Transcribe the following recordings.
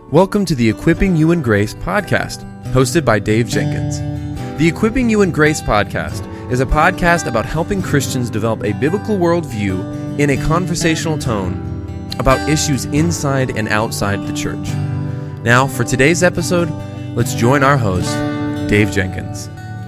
Welcome to the Equipping You in Grace podcast, hosted by Dave Jenkins. The Equipping You in Grace podcast is a podcast about helping Christians develop a biblical worldview in a conversational tone about issues inside and outside the church. Now, for today's episode, let's join our host, Dave Jenkins.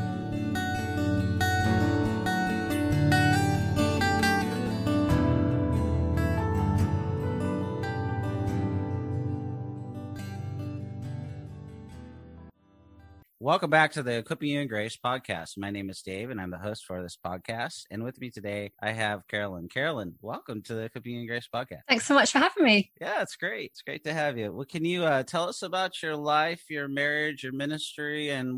Welcome back to the Equipping You in Grace podcast. My name is Dave, and I'm the host for this podcast. And with me today, I have Carolyn. Carolyn, welcome to the Equipping You in Grace podcast. Thanks so much for having me. Yeah, it's great. It's great to have you. Well, can you tell us about your life, your marriage, your ministry, and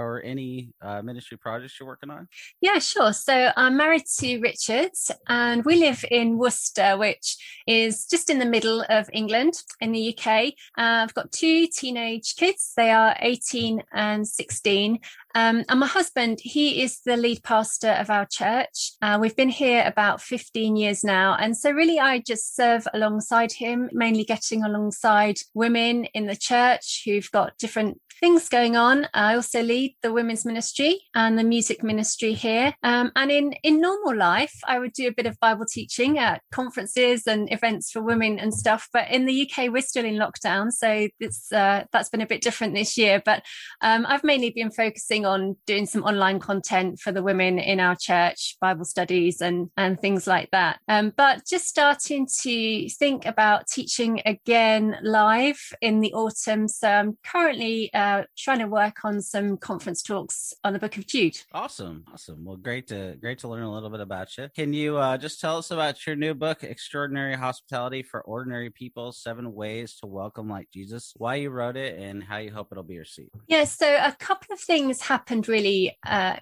any ministry projects you're working on? Yeah, sure. So I'm married to Richard, and we live in Worcester, which is just in the middle of England in the UK. I've got two teenage kids. They are 18 and 16. And my husband, he is the lead pastor of our church. We've been here about 15 years now. And so really, I just serve alongside him, mainly getting alongside women in the church who've got different things going on. I also lead the women's ministry and the music ministry here. And in normal life, I would do a bit of Bible teaching at conferences and events for women and stuff. But in the UK, we're still in lockdown. So that's been a bit different this year. But I've mainly been focusing on doing some online content for the women in our church, Bible studies and things like that. But just starting to think about teaching again live in the autumn. So I'm currently trying to work on some conference talks on the Book of Jude. Awesome. Well, great to learn a little bit about you. Can you just tell us about your new book, Extraordinary Hospitality for Ordinary People, 7 Ways to Welcome Like Jesus, why you wrote it and how you hope it'll be received? Yeah, so a couple of things happened really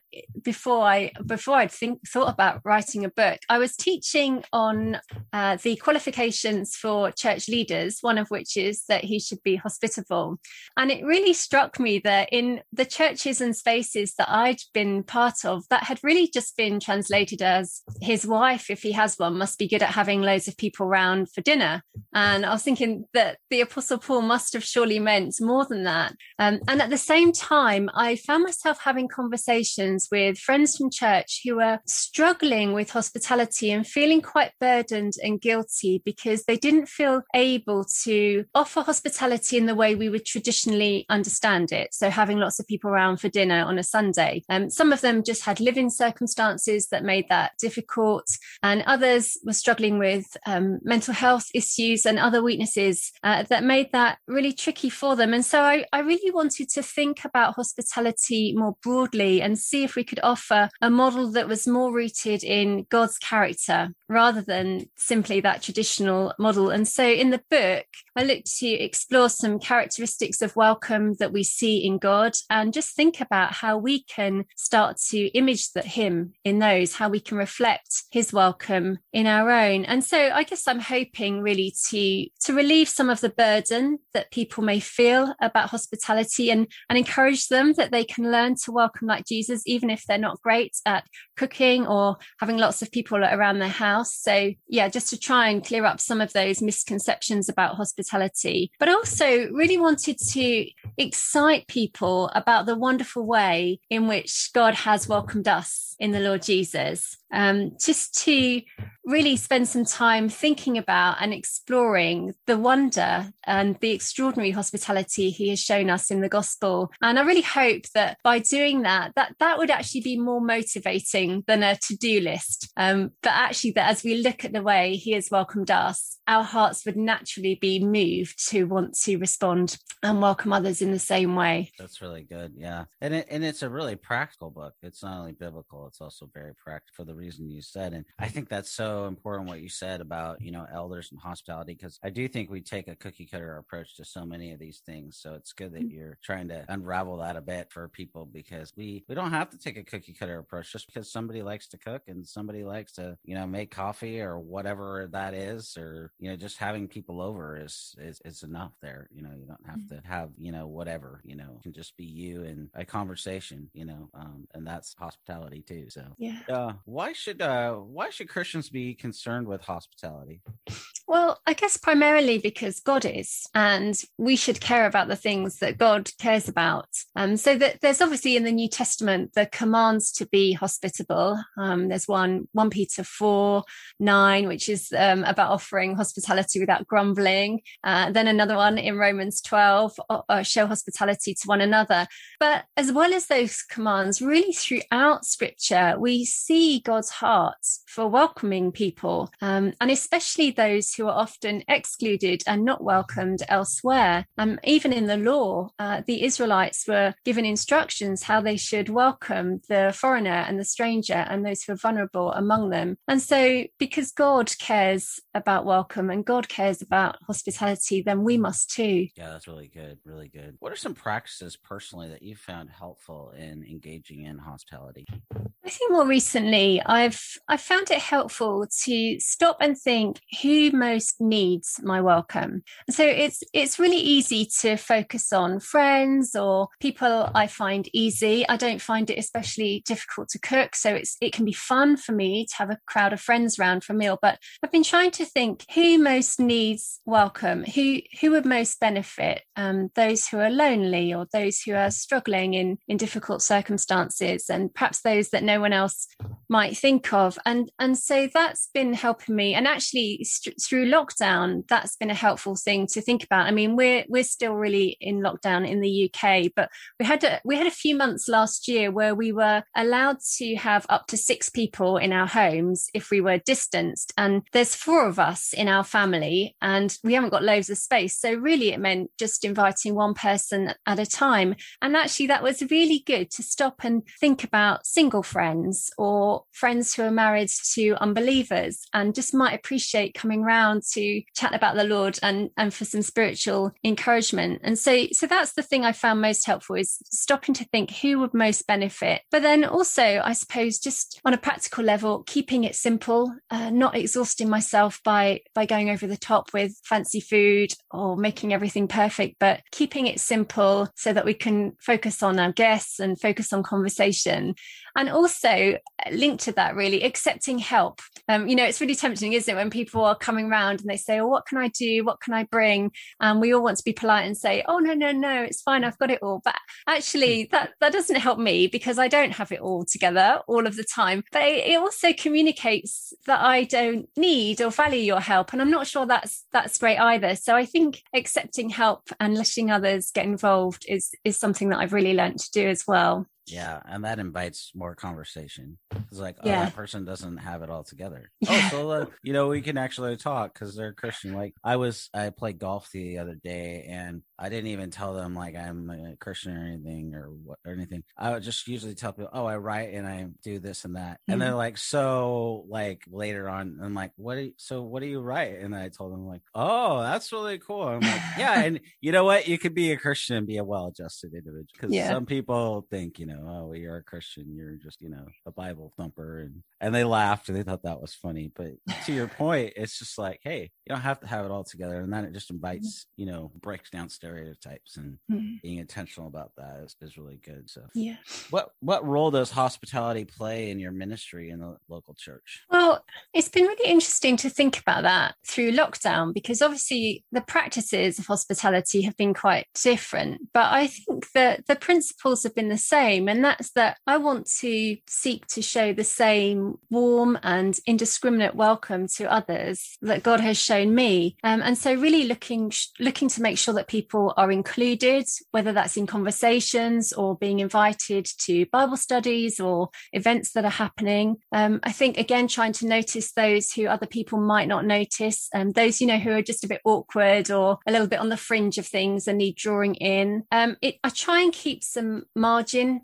before I'd thought about writing a book. I was teaching on the qualifications for church leaders, one of which is that he should be hospitable. And it really struck me that in the churches and spaces that I'd been part of, that had really just been translated as his wife, if he has one, must be good at having loads of people around for dinner. And I was thinking that the Apostle Paul must have surely meant more than that. And at the same time, I found myself having conversations with friends from church who were struggling with hospitality and feeling quite burdened and guilty because they didn't feel able to offer hospitality in the way we would traditionally understand it. So having lots of people around for dinner on a Sunday. Some of them just had living circumstances that made that difficult, and others were struggling with mental health issues and other weaknesses that made that really tricky for them. And so I really wanted to think about hospitality more broadly and see if we could offer a model that was more rooted in God's character rather than simply that traditional model. And so in the book, I looked to explore some characteristics of welcome that we see in God and just think about how we can start to image him in those, how we can reflect his welcome in our own. And so I guess I'm hoping really to relieve some of the burden that people may feel about hospitality and encourage them that they can learn to welcome like Jesus, even if they're not great at cooking or having lots of people around their house. So yeah, just to try and clear up some of those misconceptions about hospitality, but also really wanted to excite people about the wonderful way in which God has welcomed us in the Lord Jesus. Just to really spend some time thinking about and exploring the wonder and the extraordinary hospitality he has shown us in the gospel. And I really hope that by doing that would actually be more motivating than a to-do list. But actually that as we look at the way he has welcomed us, our hearts would naturally be moved to want to respond and welcome others in the same way. That's really good. Yeah. And it's a really practical book. It's not only biblical, it's also very practical for the reason you said. And I think that's so important what you said about, elders and hospitality, because I do think we take a cookie cutter approach to so many of these things. So it's good that you're trying to unravel that a bit for people, because we don't have to take a cookie cutter approach just because somebody likes to cook and somebody likes to, make coffee or whatever that is, or, just having people over is enough there. You don't have to have, whatever, it can just be you and a conversation, and that's hospitality too. So why should Christians be concerned with hospitality? Well, I guess primarily because God is, and we should care about the things that God cares about. So that there's obviously in the New Testament the commands to be hospitable. There's one Peter 4:9, which is about offering hospitality without grumbling. Then another one in Romans 12, show hospitality to one another. But as well as those commands, really throughout Scripture, we see God's heart for welcoming people, and especially those who are often excluded and not welcomed elsewhere. Even in the law, the Israelites were given instructions how they should welcome the foreigner and the stranger and those who are vulnerable among them. And so because God cares about welcome and God cares about hospitality, then we must too. Yeah, that's really good. Really good. What are some practices personally that you found helpful in engaging in hospitality? I think more recently, I've found it helpful to stop and think who most needs my welcome. And so it's really easy to focus on friends or people I find easy. I don't find it especially difficult to cook, so it can be fun for me to have a crowd of friends around for a meal. But I've been trying to think who most needs welcome, who would most benefit, those who are lonely or those who are struggling in difficult circumstances, and perhaps those that no one else might think of. And so that's been helping me. And actually through lockdown, that's been a helpful thing to think about. I mean, we're still really in lockdown in the UK, but we had a few months last year where we were allowed to have up to 6 people in our homes if we were distanced. And there's 4 of us in our family and we haven't got loads of space. So really it meant just inviting one person at a time. And actually that was really good to stop and think about single friends or friends who are married to unbelievers and just might appreciate coming round to chat about the Lord and for some spiritual encouragement. And so that's the thing I found most helpful, is stopping to think who would most benefit. But then also, I suppose, just on a practical level, keeping it simple, not exhausting myself by going over the top with fancy food or making everything perfect, but keeping it simple so that we can focus on our guests and focus on conversation. And also linked to that, really accepting help. It's really tempting, isn't it, when people are coming around and they say, oh, what can I do? What can I bring? And we all want to be polite and say, oh, no, it's fine, I've got it all. But actually, that doesn't help me because I don't have it all together all of the time. But it also communicates that I don't need or value your help. And I'm not sure that's great either. So I think accepting help and letting others get involved is something that I've really learned to do as well. Yeah, and that invites more conversation. It's like, that person doesn't have it all together. Yeah. Oh, so we can actually talk because they're Christian. Like I played golf the other day, and I didn't even tell them like I'm a Christian or anything or anything. I would just usually tell people, oh, I write and I do this and that, and they're like, so like later on, I'm like, what do you write? And I told them like, oh, that's really cool. I'm like, yeah, and you know what? You could be a Christian and be a well-adjusted individual because some people think oh, you're a Christian, you're just, a Bible thumper. And they laughed and they thought that was funny. But to your point, it's just like, hey, you don't have to have it all together. And then it just invites, breaks down stereotypes, and being intentional about that is really good. So what role does hospitality play in your ministry in the local church? Well, it's been really interesting to think about that through lockdown, because obviously the practices of hospitality have been quite different. But I think that the principles have been the same. And that's that I want to seek to show the same warm and indiscriminate welcome to others that God has shown me. And so really looking to make sure that people are included, whether that's in conversations or being invited to Bible studies or events that are happening. I think, again, trying to notice those who other people might not notice, those, who are just a bit awkward or a little bit on the fringe of things and need drawing in. I try and keep some margin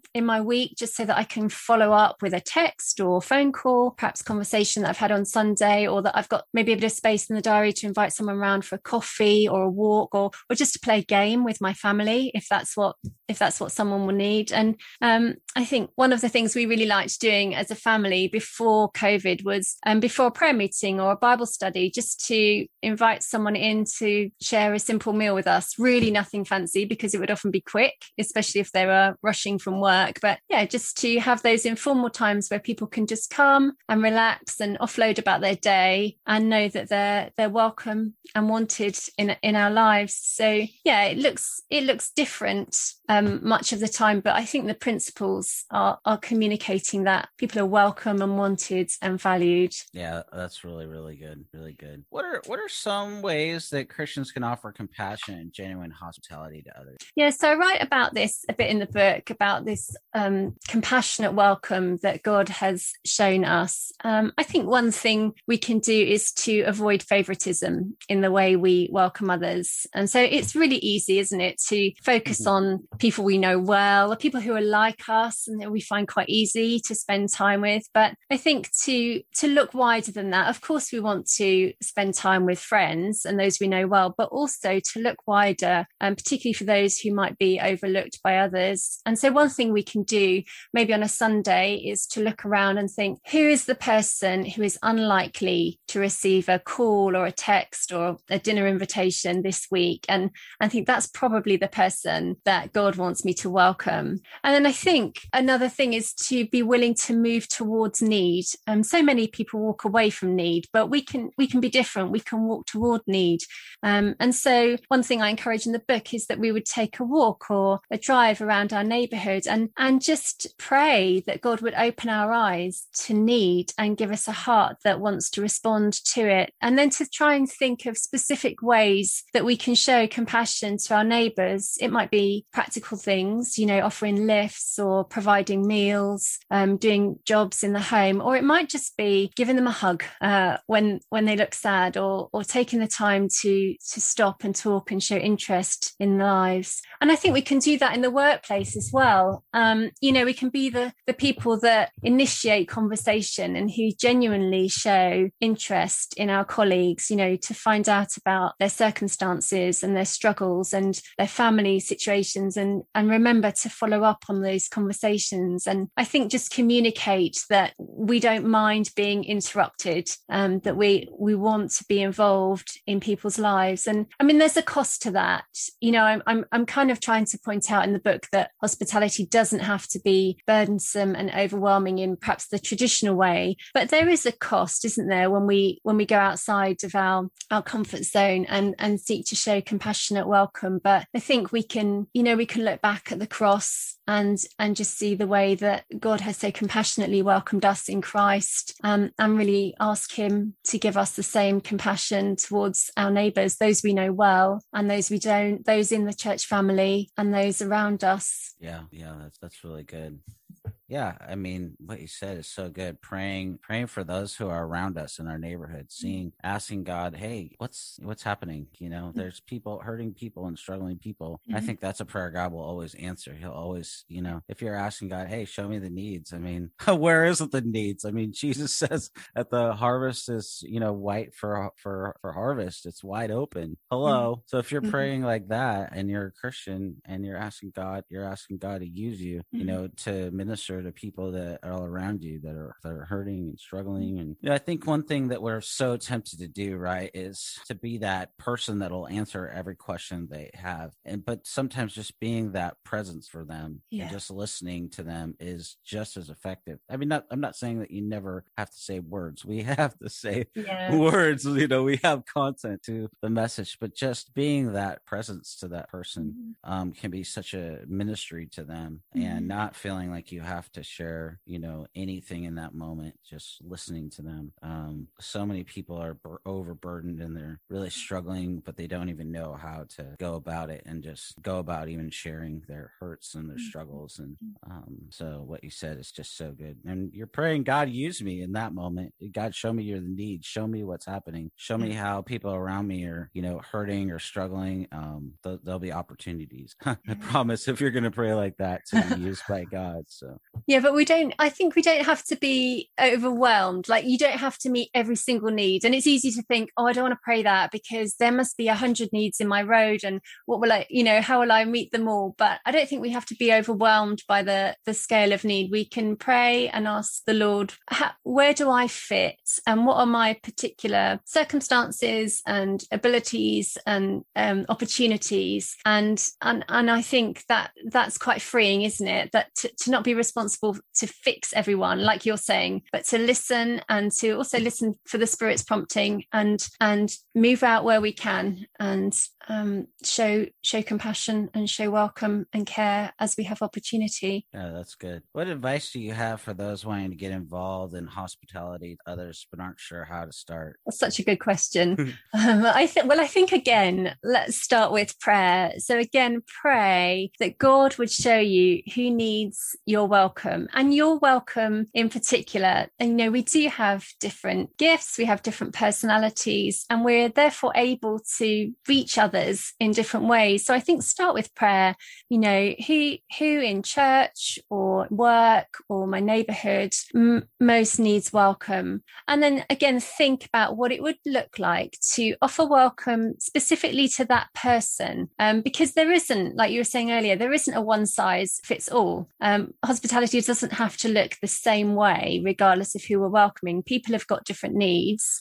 in my week, just so that I can follow up with a text or phone call, perhaps conversation that I've had on Sunday, or that I've got maybe a bit of space in the diary to invite someone around for a coffee or a walk, or just to play a game with my family, if that's what someone will need. And I think one of the things we really liked doing as a family before COVID was before a prayer meeting or a Bible study, just to invite someone in to share a simple meal with us. Really nothing fancy, because it would often be quick, especially if they were rushing from work. But yeah, just to have those informal times where people can just come and relax and offload about their day and know that they're welcome and wanted in our lives. So yeah, it looks different much of the time, but I think the principles are communicating that people are welcome and wanted and valued. Yeah, that's really, really good. Really good. What are some ways that Christians can offer compassion and genuine hospitality to others? Yeah, so I write about this a bit in the book, about this compassionate welcome that God has shown us. I think one thing we can do is to avoid favoritism in the way we welcome others. And so it's really easy, isn't it, to focus on people we know well, or people who are like us and that we find quite easy to spend time with. But I think to look wider than that, of course, we want to spend time with friends and those we know well, but also to look wider, particularly for those who might be overlooked by others. And so one thing we can do maybe on a Sunday is to look around and think, who is the person who is unlikely to receive a call or a text or a dinner invitation this week? And I think that's probably the person that God wants me to welcome. And then I think another thing is to be willing to move towards need. So many people walk away from need, but we can be different. We can walk toward need. And so one thing I encourage in the book is that we would take a walk or a drive around our neighborhood and just pray that God would open our eyes to need and give us a heart that wants to respond to it. And then to try and think of specific ways that we can show compassion to our neighbors. It might be practical things, offering lifts or providing meals, doing jobs in the home, or it might just be giving them a hug when they look sad, or taking the time to stop and talk and show interest in their lives. And I think we can do that in the workplace as well. We can be the people that initiate conversation and who genuinely show interest in our colleagues, to find out about their circumstances and their struggles and their family situations, and remember to follow up on those conversations. And I think just communicate that we don't mind being interrupted, that we want to be involved in people's lives. And I mean, there's a cost to that. I'm kind of trying to point out in the book that hospitality doesn't have to be burdensome and overwhelming in perhaps the traditional way, but there is a cost, isn't there, when we go outside of our comfort zone and seek to show compassionate welcome. But I think we can look back at the cross and just see the way that God has so compassionately welcomed us in Christ, and really ask him to give us the same compassion towards our neighbours, those we know well and those we don't, those in the church family and those around us. Yeah, that's really good. Yeah, I mean, what you said is so good. Praying for those who are around us in our neighborhood, asking God, hey, what's happening? There's people, hurting people and struggling people. I think that's a prayer God will always answer. He'll always, if you're asking God, hey, show me the needs. I mean, where is it the needs? I mean, Jesus says that the harvest is, white for harvest. It's wide open. Hello. So if you're praying like that and you're a Christian and you're asking God to use you, to minister to people that are all around you that are hurting and struggling. And I think one thing that we're so tempted to do, right, is to be that person that'll answer every question they have. But sometimes just being that presence for them and just listening to them is just as effective. I mean, I'm not saying that you never have to say words. We have to say words, we have content to the message, but just being that presence to that person can be such a ministry to them, and not feeling like you have have to share, anything in that moment, just listening to them. So many people are overburdened and they're really struggling, but they don't even know how to go about it and just go about even sharing their hurts and their struggles. And so what you said is just so good. And you're praying, God, use me in that moment. God, show me your need. Show me what's happening. Show me how people around me are, hurting or struggling. There'll be opportunities. I promise, if you're going to pray like that, to be used by God. So yeah, but I think we don't have to be overwhelmed. Like, you don't have to meet every single need. And it's easy to think, oh, I don't want to pray that because there must be 100 needs in my road. And what will I, how will I meet them all? But I don't think we have to be overwhelmed by the scale of need. We can pray and ask the Lord, where do I fit? And what are my particular circumstances and abilities and opportunities? And I think that's quite freeing, isn't it? That to not be responsible to fix everyone, like you're saying, but to listen and to also listen for the Spirit's prompting and move out where we can and show compassion and show welcome and care as we have opportunity. Yeah, that's good. What advice do you have for those wanting to get involved in hospitality to others but aren't sure how to start? That's such a good question. I think again, let's start with prayer. So again, pray that God would show you who needs your welcome, and your welcome in particular. And we do have different gifts, we have different personalities, and we're therefore able to reach others in different ways. So I think start with prayer. Who in church or work or my neighborhood most needs welcome, and then again think about what it would look like to offer welcome specifically to that person, because there isn't, like you were saying earlier, there isn't a one size fits all. Hospitality doesn't have to look the same way regardless of who we're welcoming. People have got different needs.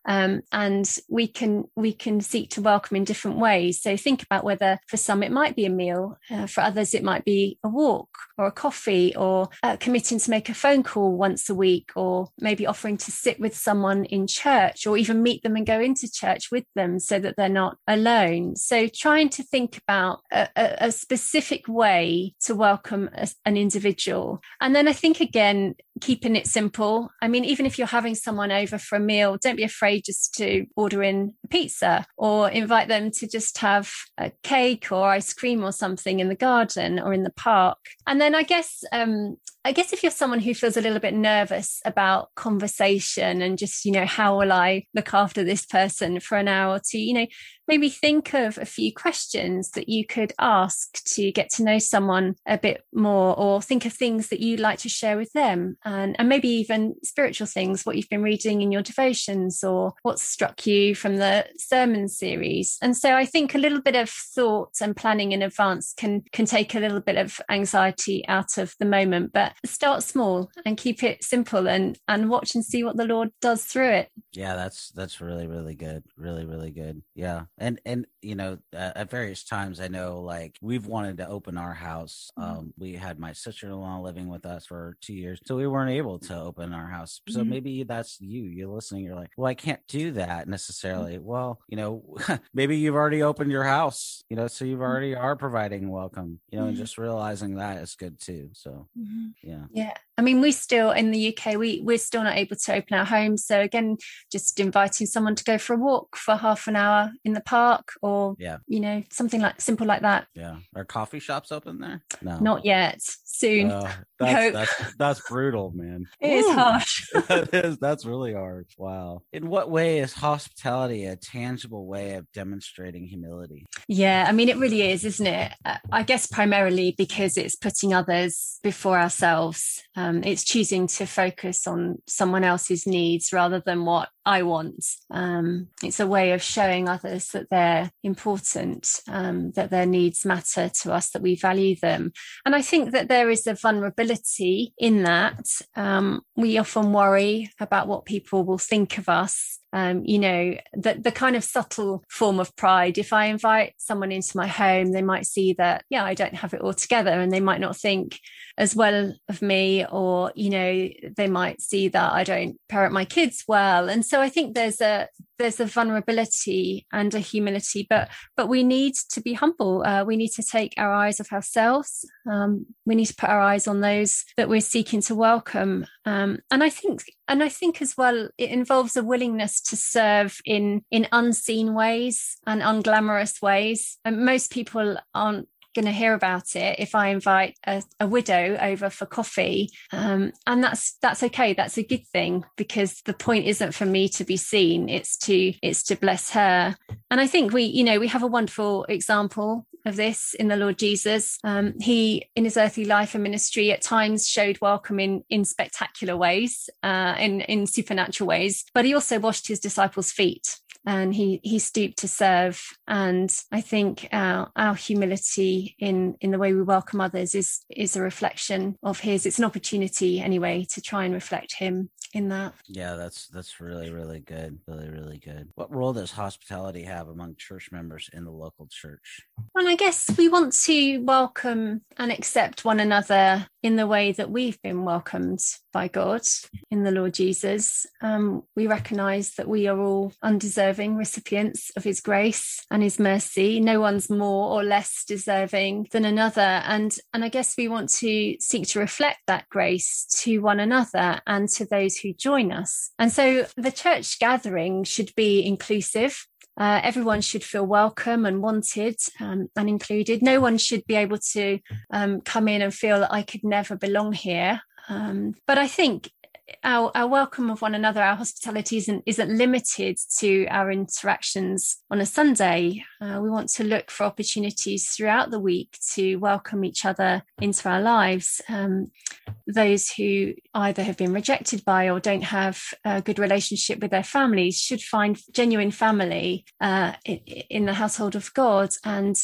And we can seek to welcome in different ways. So think about whether for some it might be a meal, for others it might be a walk or a coffee, or committing to make a phone call once a week, or maybe offering to sit with someone in church, or even meet them and go into church with them so that they're not alone. So trying to think about a specific way to welcome an individual. And then I think, again, keeping it simple. I mean, even if you're having someone over for a meal, don't be afraid just to order in a pizza, or invite them to just have a cake or ice cream or something in the garden or in the park. And then I guess if you're someone who feels a little bit nervous about conversation and just, how will I look after this person for an hour or two, maybe think of a few questions that you could ask to get to know someone a bit more, or think of things that you'd like to share with them, and maybe even spiritual things, what you've been reading in your devotions or what struck you from the sermon series. And so I think a little bit of thought and planning in advance can take a little bit of anxiety out of the moment, but start small and keep it simple and watch and see what the Lord does through it. Yeah, that's really, really good. Really, really good. Yeah. And at various times, I know, like, we've wanted to open our house. We had my sister-in-law living with us for 2 years, so we weren't able to open our house. So maybe that's you're listening. You're like, well, I can't do that necessarily. Well, maybe you've already opened your house, so you've already are providing welcome, and just realizing that is good too. So, yeah. I mean, we still, in the UK, we're still not able to open our homes. So again, just inviting someone to go for a walk for half an hour in the park, or, something like simple like that. Yeah. Are coffee shops open there? No. Not yet. Soon. That's brutal, man. It is harsh. That's really hard. Wow. In what way is hospitality a tangible way of demonstrating humility? Yeah, I mean, it really is, isn't it? I guess primarily because it's putting others before ourselves. It's choosing to focus on someone else's needs rather than what I want. It's a way of showing others that they're important, that their needs matter to us, that we value them. And I think that there is a vulnerability in that. We often worry about what people will think of us. The kind of subtle form of pride. If I invite someone into my home, they might see that, I don't have it all together, and they might not think as well of me, or, they might see that I don't parent my kids well. And so I think there's a vulnerability and a humility, but we need to be humble. We need to take our eyes off ourselves. We need to put our eyes on those that we're seeking to welcome. And I think as well, it involves a willingness to serve in unseen ways and unglamorous ways. And most people aren't going to hear about it if I invite a widow over for coffee, and that's okay. That's a good thing, because the point isn't for me to be seen. It's to bless her. And I think we have a wonderful example of this in the Lord Jesus. He, in his earthly life and ministry, at times showed welcome in spectacular ways, in supernatural ways, but he also washed his disciples' feet. And he stooped to serve. And I think our humility in the way we welcome others is a reflection of his. It's an opportunity anyway to try and reflect him in that. Yeah, that's really, really good. Really, really good. What role does hospitality have among church members in the local church? Well, I guess we want to welcome and accept one another in the way that we've been welcomed by God in the Lord Jesus. We recognize that we are all undeserving recipients of his grace and his mercy. No one's more or less deserving than another. And I guess we want to seek to reflect that grace to one another and to those who join us. And so the church gathering should be inclusive. Everyone should feel welcome and wanted and included. No one should be able to come in and feel that I could never belong here. But I think our welcome of one another, our hospitality isn't limited to our interactions on a Sunday. We want to look for opportunities throughout the week to welcome each other into our lives. Those who either have been rejected by or don't have a good relationship with their families should find genuine family in the household of God, and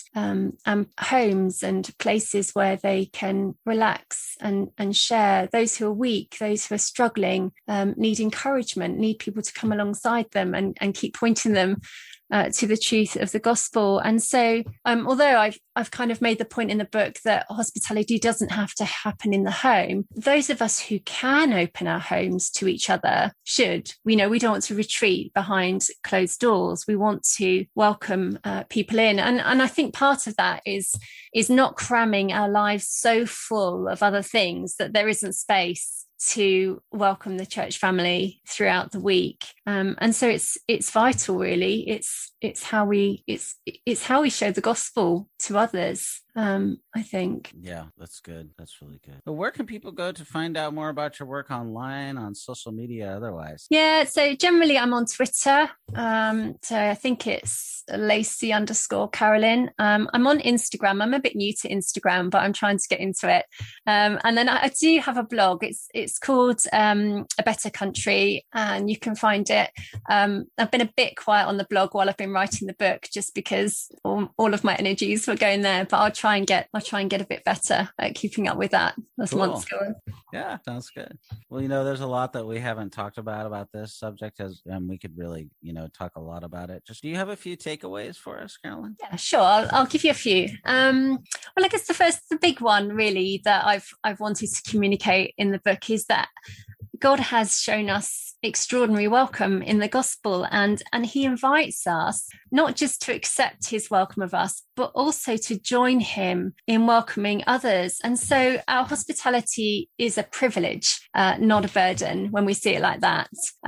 homes and places where they can relax and share. Those who are weak, those who are struggling, need encouragement, need people to come alongside them and keep pointing them to the truth of the gospel. And so, although I've kind of made the point in the book that hospitality doesn't have to happen in the home, those of us who can open our homes to each other should. We don't want to retreat behind closed doors. We want to welcome people in. And I think part of that is not cramming our lives so full of other things that there isn't space to welcome the church family throughout the week. And so it's vital, really. It's how we show the gospel to others. I think. Yeah, that's good. That's really good. But where can people go to find out more about your work online, on social media, otherwise? Yeah, so generally I'm on Twitter. So I think it's Lacey_Carolyn. I'm on Instagram. I'm a bit new to Instagram, but I'm trying to get into it. And then I do have a blog. It's called A Better Country, and you can find it. I've been a bit quiet on the blog while I've been writing the book, just because all of my energies were going there. But I'll try and get a bit better at keeping up with that as months go on. Yeah, sounds good. Well, there's a lot that we haven't talked about this subject, and we could really, talk a lot about it. Just, do you have a few takeaways for us, Carolyn? Yeah, sure. I'll give you a few. Well, I guess the big one really that I've wanted to communicate in the book is that God has shown us extraordinary welcome in the gospel, and he invites us not just to accept his welcome of us, but also to join him in welcoming others. And so our hospitality is a privilege, not a burden, when we see it like that.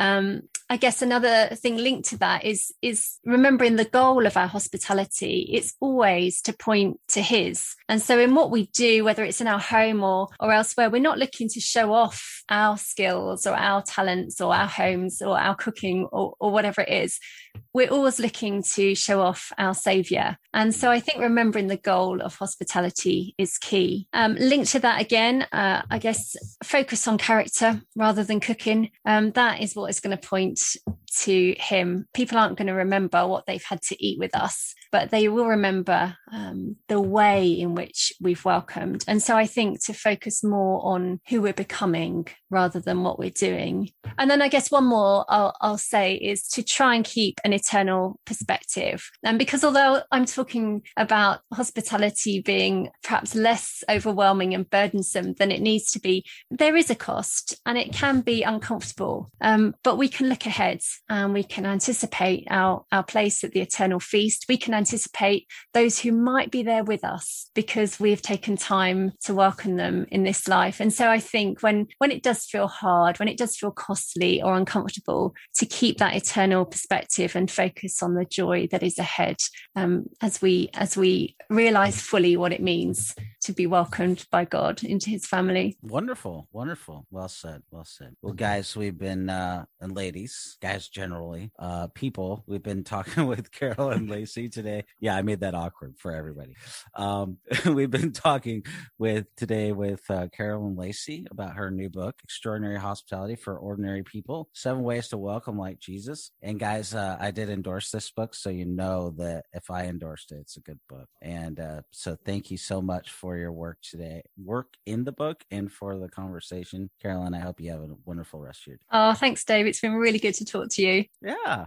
I guess another thing linked to that is remembering the goal of our hospitality. It's always to point to his. And so in what we do, whether it's in our home or elsewhere, we're not looking to show off our skills or our talents or our homes or our cooking or whatever it is. we're always looking to show off our Saviour. And so I think remembering the goal of hospitality is key. Linked to that again, I guess, focus on character rather than cooking. That is what is going to point to him. People aren't going to remember what they've had to eat with us, but they will remember the way in which we've welcomed. And so I think to focus more on who we're becoming rather than what we're doing. And then I guess one more I'll say is to try and keep an eternal perspective. And because although I'm talking about hospitality being perhaps less overwhelming and burdensome than it needs to be, there is a cost and it can be uncomfortable. But we can look ahead and we can anticipate our place at the eternal feast. We can anticipate those who might be there with us because we've taken time to welcome them in this life. And so I think when it does feel hard, when it does feel costly or uncomfortable, to keep that eternal perspective and focus on the joy that is ahead, as we realize fully what it means to be welcomed by God into his family. Wonderful. Well said. Well, guys, we've been, and ladies, guys generally, people, we've been talking with Carol and Lacey today. Yeah, I made that awkward for everybody. We've been talking today with Carol and Lacey about her new book, Extraordinary Hospitality for Ordinary People, 7 Ways to Welcome Like Jesus. And guys, I did endorse this book, so you know that if I endorsed it, it's a good book. And so thank you so much for your work today, work in the book, and for the conversation. Carolyn, I hope you have a wonderful rest of your day. Oh, thanks, Dave. It's been really good to talk to you. Yeah.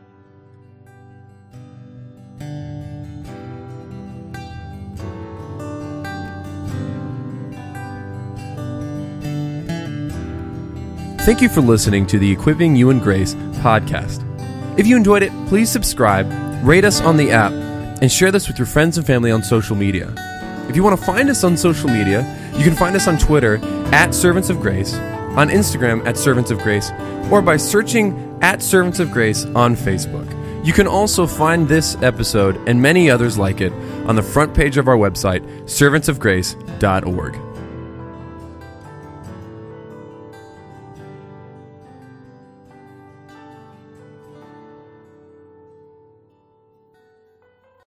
Thank you for listening to the Equipping You in Grace podcast. If you enjoyed it, please subscribe, rate us on the app, and share this with your friends and family on social media. If you want to find us on social media, you can find us on Twitter @Servants of Grace, on Instagram @Servants of Grace, or by searching @Servants of Grace on Facebook. You can also find this episode and many others like it on the front page of our website, servantsofgrace.org.